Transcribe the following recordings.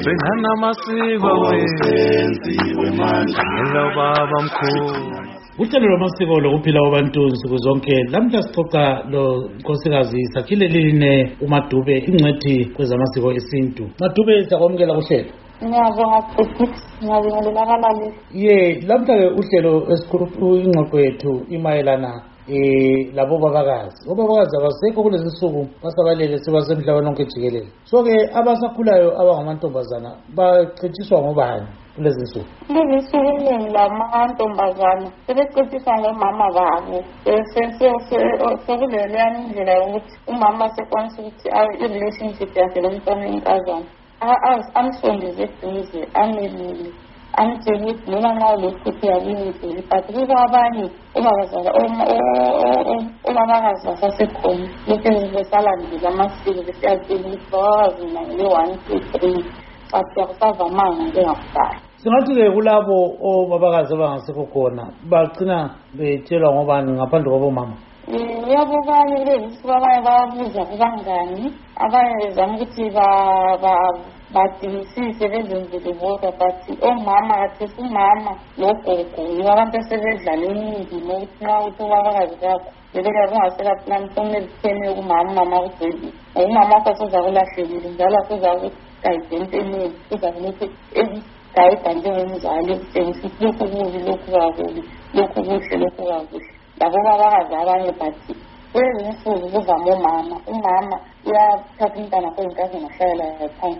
Bengana masiko wenziwe manje ngelo baba mkhulu. Uhlelo lwamasiko lokuphila kwabantu nsuku zonke lamhla sixoxa lo nkosikazi Sakhile Liline uMadube ingcwethi kwezamasiko esintu. Madube siyakwamukela kuhlelo. Ngiyabonga futhi ngiyabingelela abalaleli. Lamhla uhlelo esikhulu ingxoxo yethu imayelana labo babakazi. Obabakazi abasekho kulezi insuku basabalele sebasemhlabeni wonke jikelele. So ke abasakhulayo abangamantombazana bacitshiswa ngobani kulezi insuku? Kulezi insuku iningi lamantombazana sebecitshiswa ngomama babo. Sekuleleyana indlela yokuthi umama sekwanisa ukuthi i-relationship yakhe lomntwana wenkazana amsondeze eduze amelule amtshela ukuthi noma nxa ulohlupho yakuyenzeli but kuba abanye omamakazi basasekhona lokhu besalandela amasiko besiyatshela ukuthi bakwazi nge-1, 2, 3 but akusavamanga njengakudala. Singathi-ke kulabo obabakazi abangasekho khona bagcina betshelwa ngobani ngaphandle kwabomama? Uyabukani kulezi insuku abanye bayabuza kubangani, abanye bezama ukuthi badingisise bezenzele bodwa but omama kathesi umama nogogo yibo abantu asebedlala indima ukuthi nxa uthi ubabakazi bakho beleka kungaselaplani somele kuthene kumama kugcwelile umama wakho sozakulahlekile njalo asozakugayida empeneni uzakulethe gayida njengomzali ekutshengisa ukuthi lokhu kubi lokhu kakubi lokhu kuhle lokhu kakuhle labo babakazi abanye but kulezi insuku kuvame umama uyathatha umntwana kwezinkazana ahlala phansi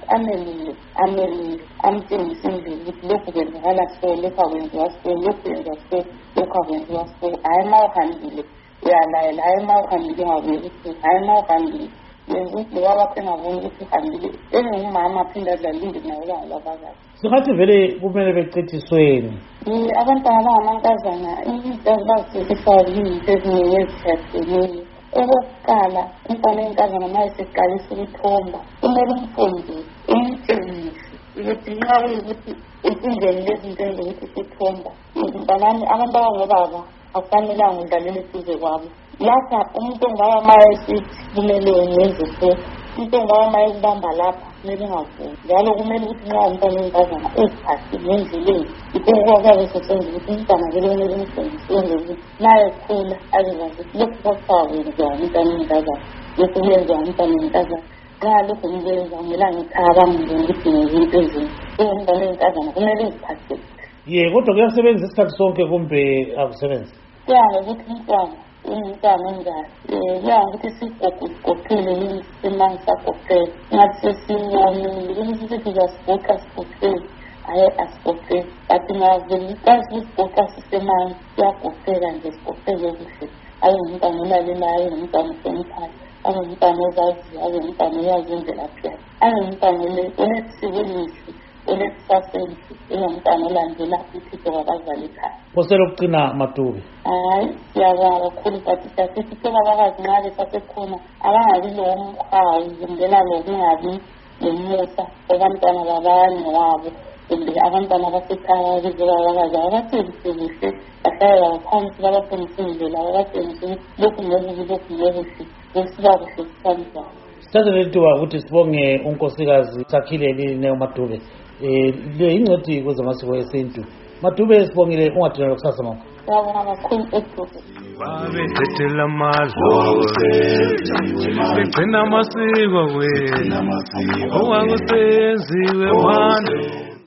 amelule amtshengisa indlela ukuthi lokhu kwenzakala so lokhu akwenziwa so lokhu kwenziwa so lokhu akwenziwa so hayi ma uhambile uyalayela hayi ma uhambile ungabuye ukuthi hayi ma uhambile yenza ukuthi lobabakho engaboni ukuthi uhambile engumama aphinde adlala indima yolabakazi. Singathi vele kumele becitshisweni. Abantwana abangamankazana izinto bazitshengisa izinto eziningi ezitshiyeneyo. Okokuqala umntwana wenkazana ma eseqalisa ukuthomba kumele umfundise umtshengise ukuthi nxa kuyikuthi usindleni lezinto ezokuthi usithomba mntanami abantu abangobaba akufanelanga udlalele eduze kwabo. Lapha umuntu ongaba ma esithi kumele wenze so umuntu ongaba ma ekubamba lapha kumele ungavumi njalo kumele ukuthi nxa umntwana wenkazana eziphathile ngendleleni yikho okuyabe sesenza ukuthi umntwana vele kumele umfundise wenze ukuthi naye ekhula azizazi ukuthi lokhu kwakuthiwa kwenziwa umntwana wenkazana lokhu kuyenziwa umntwana wenkazana nxa lokhu ngikwenza kumele angikhaba mngeni ukuthi ngezinto ezinye umntwana wenkazana kumele eziphathile. Kodwa kuyasebenza isikhathi sonke kumbe akusebenzi? Kuya ngokuthi umntwana onjani kuya ngokuthi sigoqile yini simanzi sagoqele ngathi sesiwomile kumele sithi siyasigoqele hayi asigoqele but ngavele ikazi ukusigoqa sisemanzi siyagoqela nje sigoqele kuhle abe ngumntwana olalelayo ngumntwana ohloniphayo abe ngumntwana ozaziyo abe ngumntwana oyazi imvelaphi yakhe abe ngumntwana olesiko elihle olekusasa elihle ngumntwana olandela uThixo kwabazali ekhaya. Poselo ukucina Madube. Hayi siyabonga kakhulu but sithi babakazi nxa besasekhona abangabi lomhawu kumbela lokungabi lomusa abantwana babanye wabo kumbe abantwana basekhaya bize babakazi abatshengise kuhle bahlale phansi babafundise indlela babatshengise ukuthi lokhu ngekubi lokhu ngekuhle kusiba kuhle sisandla. Sithathe lethuba ukuthi sibonge unkosikazi Sakhile Liline uMadube le ingcwethi kwezamasiko esintu. Madube sibongile ungadinela kusasa mama. Ngiyabonga kakhulu eduze. Babethethela amadlozi begcina amasiko wena owakusenziwe manje